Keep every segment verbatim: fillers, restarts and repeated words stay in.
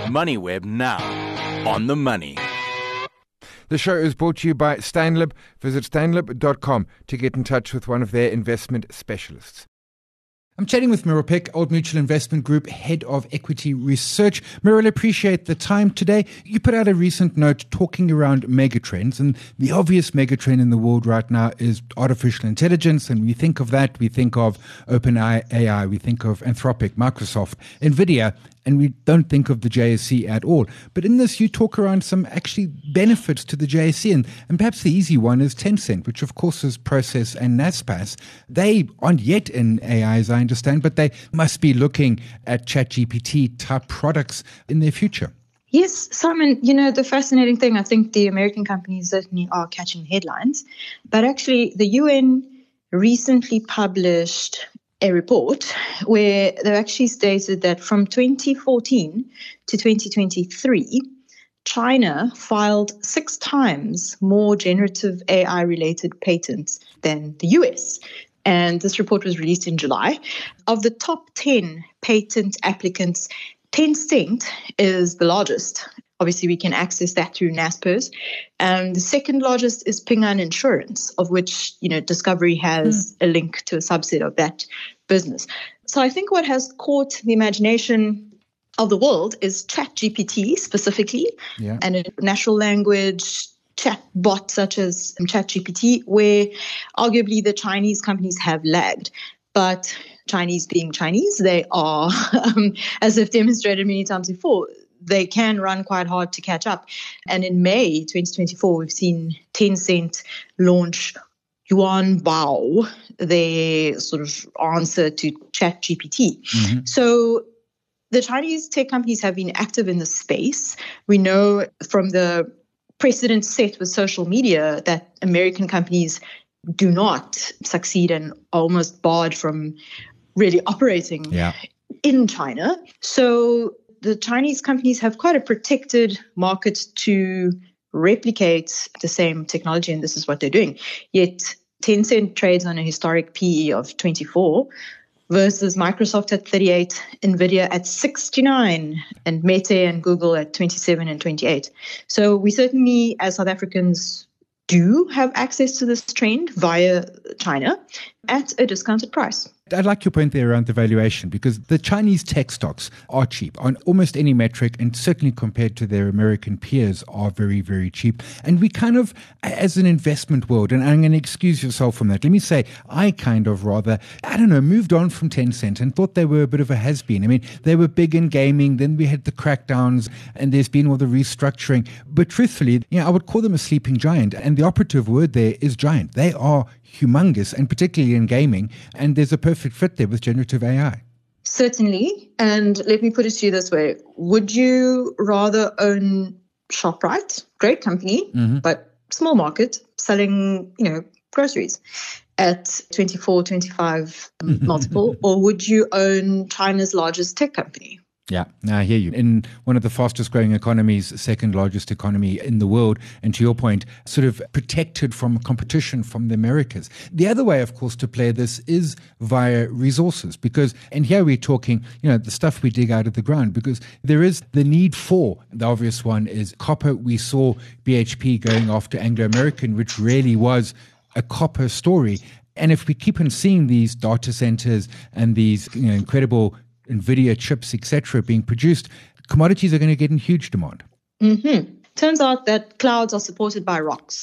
MoneyWeb now. On the money. The show is brought to you by Stanlib. Visit stanlib dot com to get in touch with one of their investment specialists. I'm chatting with Meryl Peck, Old Mutual Investment Group, Head of Equity Research. Meryl, appreciate the time today. You put out a recent note talking around megatrends, and the obvious megatrend in the world right now is artificial intelligence. And we think of that, we think of OpenAI, we think of Anthropic, Microsoft, NVIDIA, and we don't think of the J S E at all. But in this, you talk around some actually benefits to the J S E, and, and perhaps the easy one is Tencent, which of course is Prosus and Naspers. They aren't yet in A I, as I understand, but they must be looking at ChatGPT type products in their future. Yes, Simon, you know, the fascinating thing, I think the American companies certainly are catching headlines, but actually the U N recently published a report where they actually stated that from twenty fourteen to twenty twenty-three, China filed six times more generative A I-related patents than the U S. And this report was released in July. Of the top ten patent applicants, Tencent is the largest. Obviously, we can access that through Naspers. And the second largest is Ping An Insurance, of which, you know, Discovery has mm. a link to a subset of that business. So I think what has caught the imagination of the world is ChatGPT specifically, yeah. and a natural language chat bot such as ChatGPT, where arguably the Chinese companies have lagged. But Chinese being Chinese, they are, um, as I've demonstrated many times before, they can run quite hard to catch up. And in May twenty twenty-four, we've seen Tencent launch Yuanbao, their sort of answer to ChatGPT. Mm-hmm. So the Chinese tech companies have been active in the space. We know from the precedent set with social media that American companies do not succeed and are almost barred from really operating yeah. in China. So the Chinese companies have quite a protected market to replicate the same technology, and this is what they're doing. Yet Tencent trades on a historic P E of twenty-four versus Microsoft at thirty-eight, NVIDIA at sixty-nine, and Meta and Google at twenty-seven and twenty-eight. So we certainly, as South Africans, do have access to this trend via China at a discounted price. I'd like your point there around the valuation, because the Chinese tech stocks are cheap on almost any metric, and certainly compared to their American peers are very, very cheap. And we kind of, as an investment world, and I'm going to excuse yourself from that, let me say, I kind of rather, I don't know, moved on from Tencent and thought they were a bit of a has-been. I mean, they were big in gaming, then we had the crackdowns, and there's been all the restructuring. But truthfully, you know, I would call them a sleeping giant, and the operative word there is giant. They are humongous, and particularly in gaming, and there's a perfect fit there with generative A I. Certainly, and let me put it to you this way. Would you rather own ShopRite, great company, mm-hmm. but small market, selling, you know, groceries at twenty-four, twenty-five multiple, or would you own China's largest tech company? Yeah, I hear you. In one of the fastest growing economies, second largest economy in the world, and to your point, sort of protected from competition from the Americas. The other way, of course, to play this is via resources, because, and here we're talking, you know, the stuff we dig out of the ground, because there is the need for, the obvious one is copper. We saw B H P going after Anglo American, which really was a copper story. And if we keep on seeing these data centers and these, you know, incredible NVIDIA chips, et cetera, being produced, commodities are going to get in huge demand. Mm-hmm. Turns out that clouds are supported by rocks.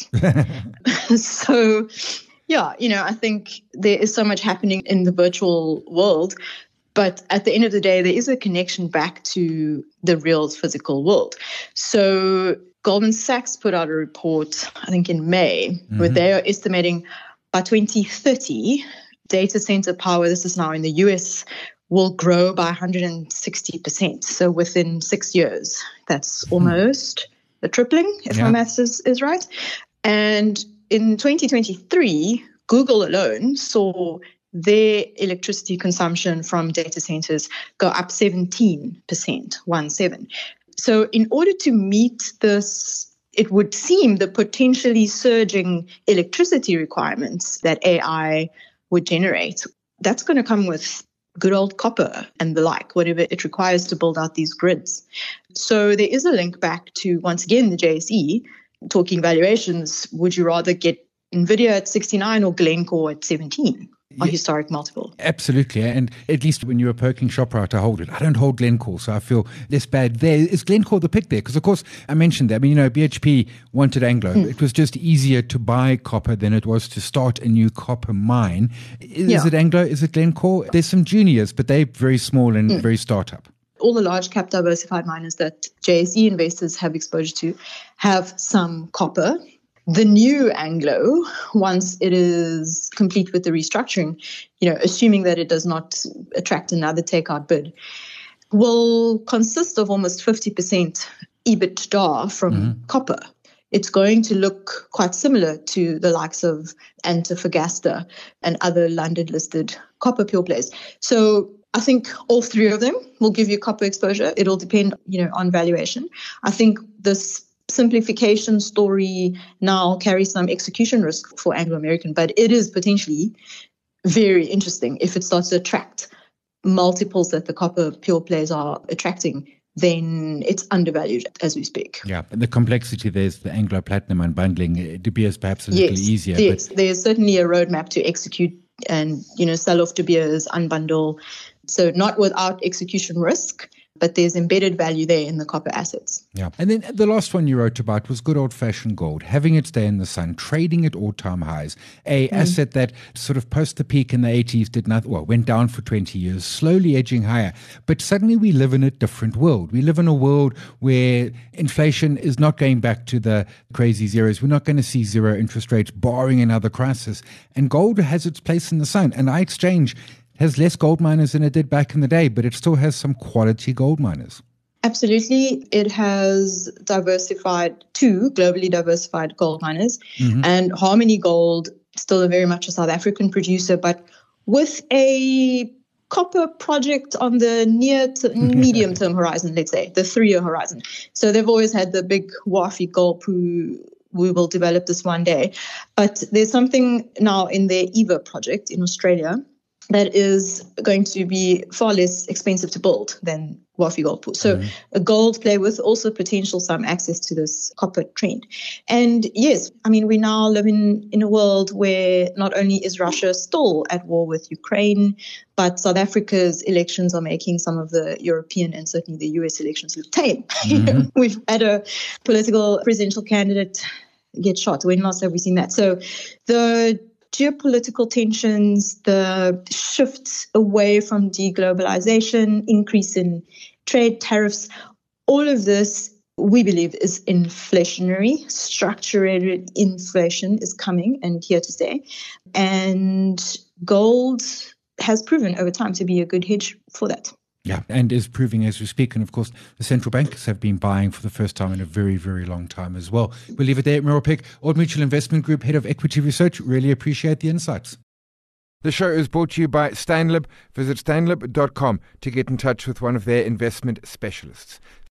So, yeah, you know, I think there is so much happening in the virtual world, but at the end of the day, there is a connection back to the real physical world. So Goldman Sachs put out a report, I think in May, mm-hmm. where they are estimating by twenty thirty, data center power, this is now in the U S, will grow by one hundred sixty percent. So within six years, that's almost a tripling, if yeah. my maths is, is right. And in twenty twenty-three, Google alone saw their electricity consumption from data centers go up seventeen percent, one seven. So in order to meet this, it would seem the potentially surging electricity requirements that A I would generate, that's going to come with good old copper and the like, whatever it requires to build out these grids. So there is a link back to, once again, the J S E, talking valuations. Would you rather get NVIDIA at sixty-nine or Glencore at seventeen? A Yeah, historic multiple. absolutely. And at least when you're a perking Shoprite, I hold it. I don't hold Glencore, so I feel less bad there. Is Glencore the pick there? Because, of course, I mentioned that. I mean, you know, B H P wanted Anglo. Mm. It was just easier to buy copper than it was to start a new copper mine. Is Yeah. it Anglo? Is it Glencore? There's some juniors, but they're very small and mm. very startup. All the large cap diversified miners that J S E investors have exposure to have some copper. The new Anglo, once it is complete with the restructuring, you know, assuming that it does not attract another takeout bid, will consist of almost fifty percent EBITDA from mm-hmm. copper. It's going to look quite similar to the likes of Antofagasta and other London-listed copper pure plays. So I think all three of them will give you copper exposure. It'll depend, you know, on valuation. I think this simplification story now carries some execution risk for Anglo American, but it is potentially very interesting if it starts to attract multiples that the copper pure plays are attracting. Then it's undervalued as we speak. Yeah, and the complexity there's the Anglo Platinum unbundling. De Beers perhaps a little yes, easier. Yes, but there's certainly a roadmap to execute and, you know, sell off De Beers, unbundle. So not without execution risk, but there's embedded value there in the copper assets. Yeah. And then the last one you wrote about was good old-fashioned gold, having its day in the sun, trading at all-time highs, a mm. asset that sort of post the peak in the eighties did not, well, went down for twenty years, slowly edging higher. But suddenly we live in a different world. We live in a world where inflation is not going back to the crazy zeros. We're not going to see zero interest rates barring another crisis. And gold has its place in the sun. And iExchange has less gold miners than it did back in the day, but it still has some quality gold miners. Absolutely. It has diversified two globally diversified gold miners, mm-hmm. and Harmony Gold, still a very much a South African producer, but with a copper project on the near to medium term horizon, let's say, the three-year horizon. So they've always had the big Wafi gold poo. We will develop this one day. But there's something now in their EVA project in Australia that is going to be far less expensive to build than Wafi Gold Pool. So mm-hmm. a gold play with also potential some access to this copper trend. And yes, I mean, we now live in, in a world where not only is Russia still at war with Ukraine, but South Africa's elections are making some of the European and certainly the U S elections look tame. Mm-hmm. We've had a political presidential candidate get shot. When last have we seen that? So the geopolitical tensions, the shifts away from deglobalization, increase in trade tariffs, all of this, we believe, is inflationary. Structural inflation is coming and here to stay. And gold has proven over time to be a good hedge for that. Yeah, and is proving as we speak. And of course, the central banks have been buying for the first time in a very, very long time as well. We'll leave it there. Meryl Peck, Old Mutual Investment Group, Head of Equity Research. Really appreciate the insights. The show is brought to you by Stanlib. Visit stanlib dot com to get in touch with one of their investment specialists.